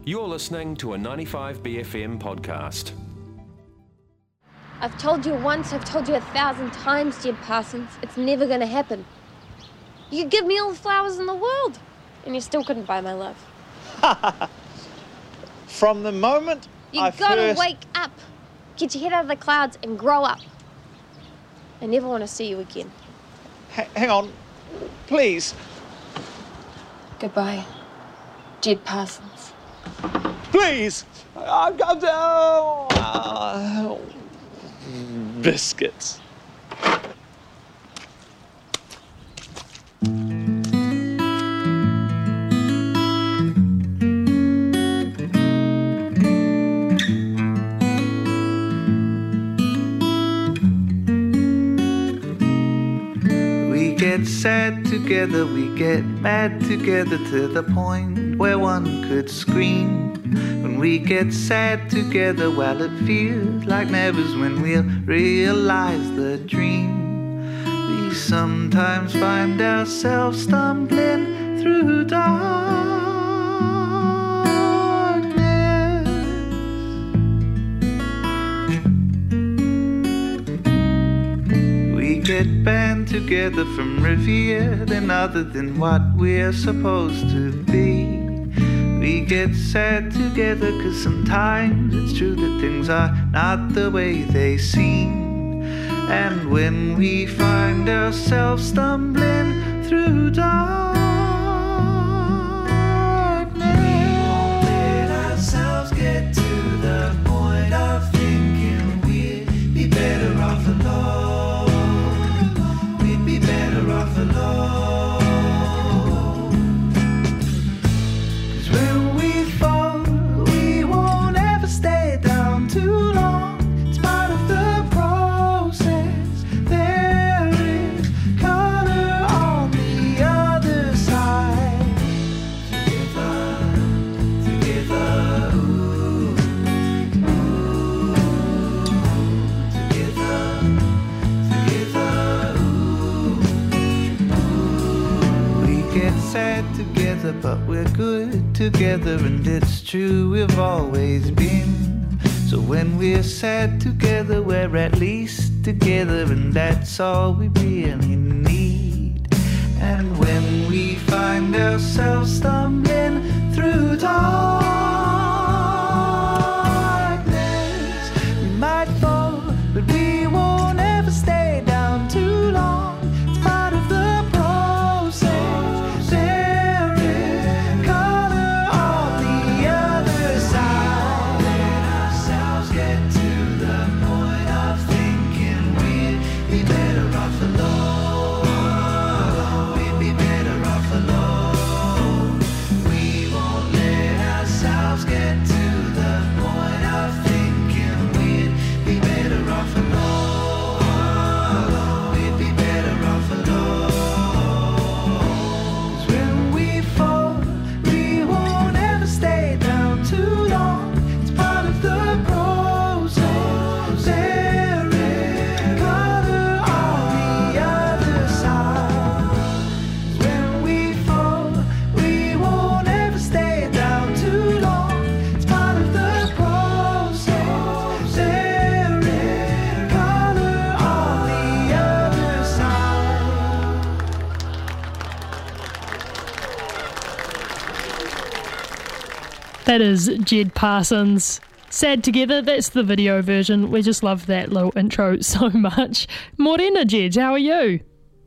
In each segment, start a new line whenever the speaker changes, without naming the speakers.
You're listening to a 95BFM podcast.
I've told you once, I've told you 1,000 times, Jed Parsons, it's never going to happen. You could give me all the flowers in the world, and you still couldn't buy my love.
From the moment
You gotta wake up. Get your head out of the clouds and grow up. I never want to see you again.
Hang on, please.
Goodbye, Jed Parsons.
Please! Biscuits.
We get sad together, we get mad together to the point where one could scream. When we get sad together, well, it feels like never's when we'll realize the dream. We sometimes find ourselves stumbling through darkness. We get band together from Revere, then other than what we're supposed to be. We get sad together cause sometimes it's true that things are not the way they seem. And when we find ourselves stumbling through darkness, we won't let ourselves get to the point of thinking we'd be better off alone. We'd be better off alone. But we're good together, and it's true we've always been. So when we're sad together, we're at least together, and that's all we really need. And when we find ourselves stumbling through darkness, we might fall, but we won't ever stay down too long. It's part of the process.
That is Jed Parsons. Sad Together, that's the video version. We just love that little intro so much. Morena, Jed, how are you?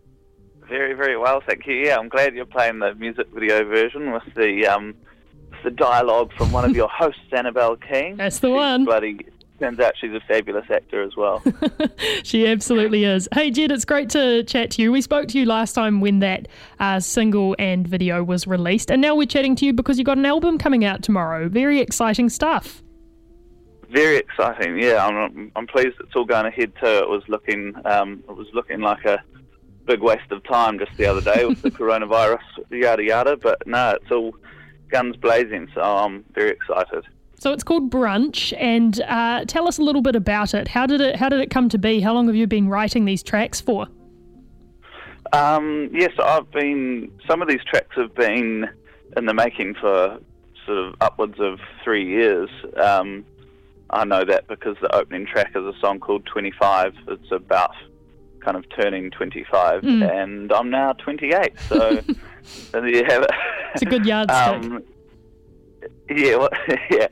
Very, very well, thank you. Yeah, I'm glad you're playing the music video version with the dialogue from one of your hosts, Annabelle King.
That's the one.
Turns out she's a fabulous actor as well.
She absolutely is. Hey, Jed, it's great to chat to you. We spoke to you last time when that single and video was released, and now we're chatting to you because you've got an album coming out tomorrow. Very exciting stuff.
Very exciting, yeah. I'm pleased it's all going ahead too. It was looking like a big waste of time just the other day with the coronavirus, yada yada. But no, it's all guns blazing, so I'm very excited.
So it's called Brunch, and tell us a little bit about it. How did it come to be? How long have you been writing these tracks for?
Yes, some of these tracks have been in the making for sort of upwards of 3 years. I know that because the opening track is a song called 25. It's about kind of turning 25, and I'm now 28, so there you have it.
It's a good yardstick.
Yeah.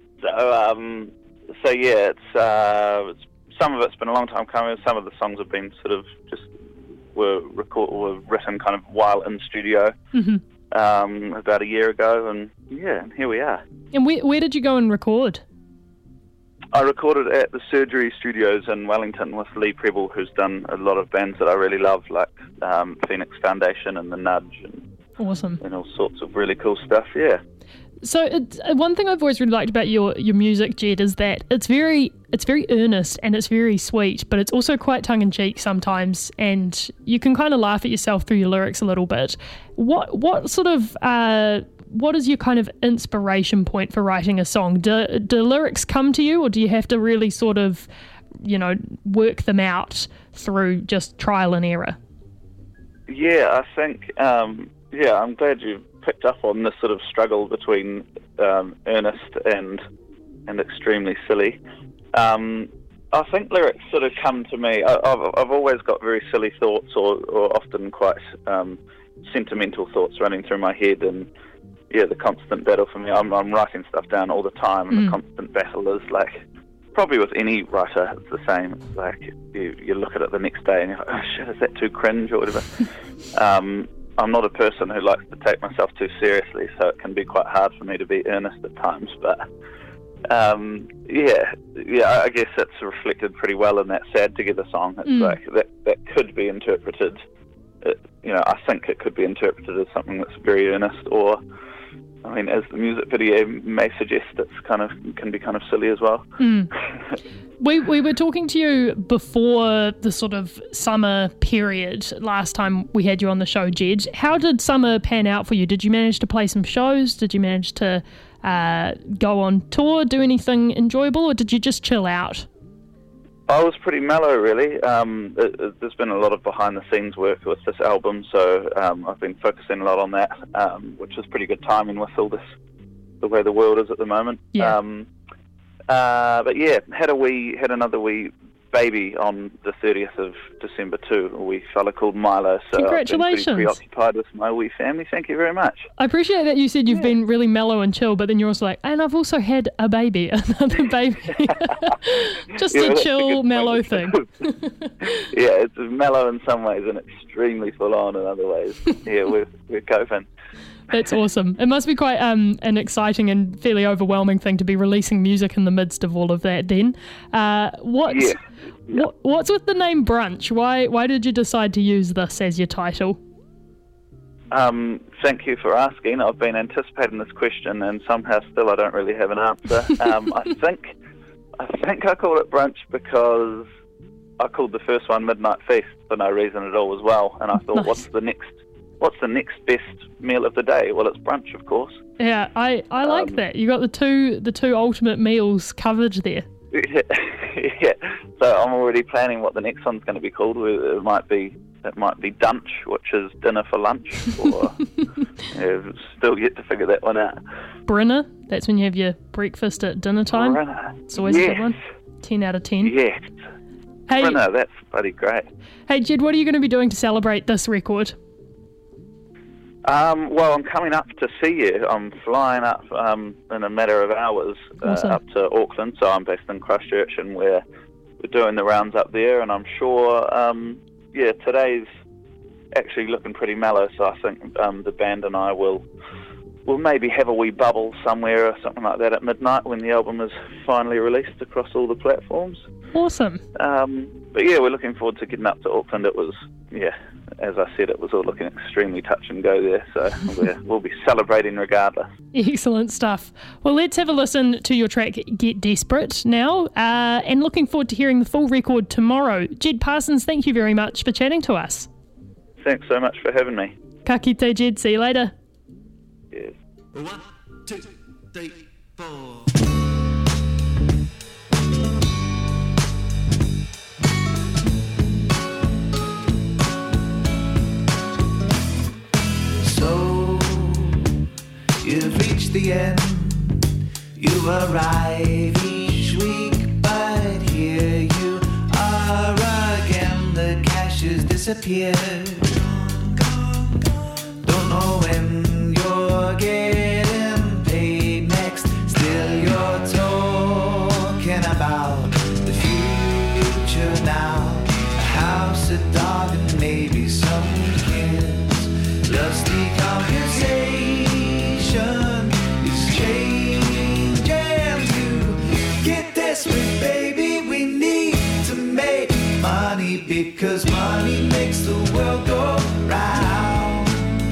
So yeah, it's some of it's been a long time coming. Some of the songs have been sort of just were written kind of while in studio about a year ago, and here we are.
And where did you go and record?
I recorded at the Surgery Studios in Wellington with Lee Preble, who's done a lot of bands that I really love, like Phoenix Foundation and The Nudge, and
awesome,
and all sorts of really cool stuff. Yeah.
So one thing I've always really liked about your music, Jed, is that it's very earnest and it's very sweet, but it's also quite tongue-in-cheek sometimes, and you can kind of laugh at yourself through your lyrics a little bit. What sort of what is your kind of inspiration point for writing a song? Do lyrics come to you, or do you have to really sort of, work them out through just trial and error?
Yeah, I think, I'm glad you picked up on this sort of struggle between earnest and extremely silly. I think lyrics sort of come to me. I've always got very silly thoughts, or often quite sentimental thoughts running through my head, and the constant battle for me. I'm writing stuff down all the time, and the constant battle is like, probably with any writer, it's the same. It's like you look at it the next day and you're like, oh shit, is that too cringe or whatever? I'm not a person who likes to take myself too seriously, so it can be quite hard for me to be earnest at times. But I guess it's reflected pretty well in that Sad Together song. It's like that could be interpreted. I think it could be interpreted as something that's very earnest, or, I mean, as the music video may suggest, it's can be kind of silly as well.
We were talking to you before the sort of summer period last time we had you on the show, Jed. How did summer pan out for you? Did you manage to play some shows? Did you manage to go on tour, do anything enjoyable, or did you just chill out?
I was pretty mellow, really. There's been a lot of behind-the-scenes work with this album, so I've been focusing a lot on that, which is pretty good timing with all this, the way the world is at the moment.
Yeah.
But yeah, had another wee baby on the 30th of December too, a wee fella called Milo. So
congratulations.
I've been pretty preoccupied with my wee family. Thank you very much.
I appreciate that you said you've been really mellow and chill, but then you're also like, and I've also had a baby, another baby. Just a chill, mellow thing.
Yeah, it's mellow in some ways and extremely full on in other ways. Yeah, we're coping.
That's awesome. It must be quite an exciting and fairly overwhelming thing to be releasing music in the midst of all of that then. What's with the name Brunch? Why did you decide to use this as your title?
Thank you for asking. I've been anticipating this question, and somehow still I don't really have an answer. I think I called it Brunch because I called the first one Midnight Feast for no reason at all as well, and I thought, nice. What's the next best meal of the day? Well, it's brunch, of course.
Yeah, I like that. You got the two ultimate meals covered there.
Yeah. So I'm already planning what the next one's going to be called. It might be Dunch, which is dinner for lunch, or still yet to figure that one out.
Brinner, that's when you have your breakfast at dinner time.
Brinner.
It's always a good one. 10 out of 10.
Yes. Hey, Brinner, that's bloody great.
Hey, Jed, what are you going to be doing to celebrate this record?
Well, I'm coming up to see you. I'm flying up in a matter of hours up to Auckland, so I'm based in Christchurch, and we're doing the rounds up there, and I'm sure, today's actually looking pretty mellow, so I think the band and I will maybe have a wee bubble somewhere or something like that at midnight when the album is finally released across all the platforms.
Awesome.
But yeah, we're looking forward to getting up to Auckland. It was, as I said, it was all looking extremely touch and go there, so we'll be celebrating regardless.
Excellent stuff. Well, let's have a listen to your track Get Desperate now, and looking forward to hearing the full record tomorrow. Jed Parsons, thank you very much for chatting to us.
Thanks so much for having me.
Ka kite, Jed. See you later.
Yes.
1, 2, 3, 4.
You've reached reached the end. You arrive each week, but here you are again. The cash has disappeared. Don't know when you're getting paid next. Still you're talking about the future now. A house, a dog, and maybe some kids. Lusty conversation is changing to get desperate, baby. We need to make money because money makes the world go round.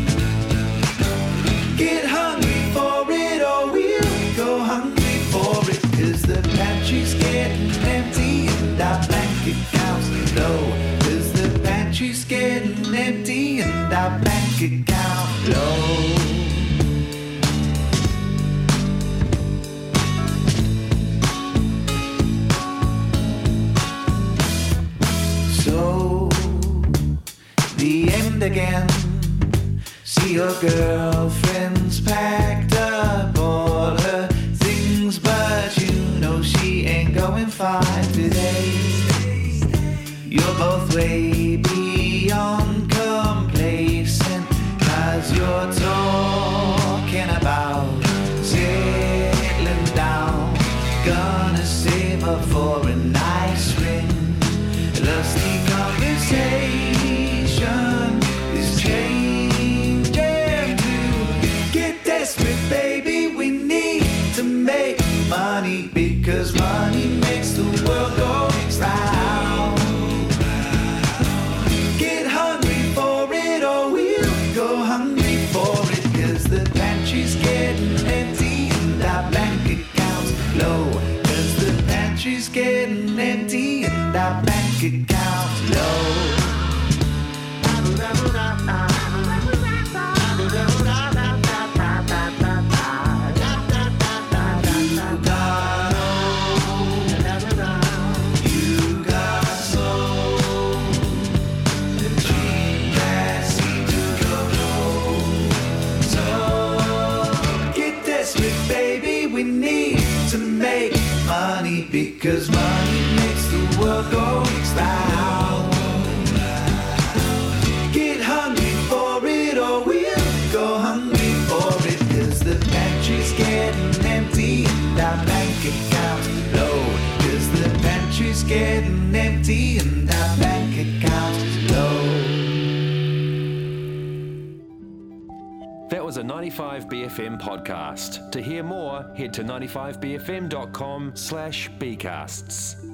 Get hungry for it or we'll go hungry for it, cause the pantry's getting empty and our bank account's low. Cause the pantry's getting empty and our bank account low. So, the end again. See your girlfriend's packed up all her things, but you know she ain't going far today. You're both way beyond complacent, cause you're talking about settling down. Gonna save her for a nice ring. Lusty conversation is changing to get desperate, baby. We need to make money because money makes the world go round. Get hungry for it or we'll go hungry for it, cause the pantry's getting empty and our bank account's low. Cause the pantry's getting empty and our bank account's low. You got soul, the dream that seemed to go low. So get desperate, baby. We need to make money because money makes the world go round. Get hungry for it or we'll go hungry for it, cause the pantry's getting empty and our bank account's low. Cause the pantry's getting empty and our bank account's low.
That was a 95BFM podcast. To hear more, head to 95bfm.com/bcasts.